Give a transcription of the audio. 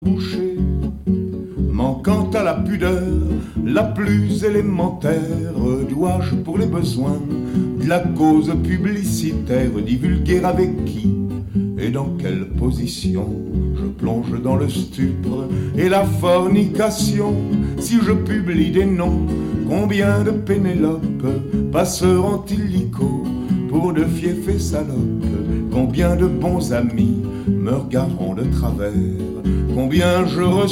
boucher, manquant à la pudeur la plus élémentaire, dois-je pour les besoins de la cause publicitaire divulguer avec qui et dans quelle position je plonge dans le stupre et la fornication? Si je publie des noms, combien de Pénélope passeront illico pour de fiefs et salopes? Combien de bons amis me regarderont de travers? Combien je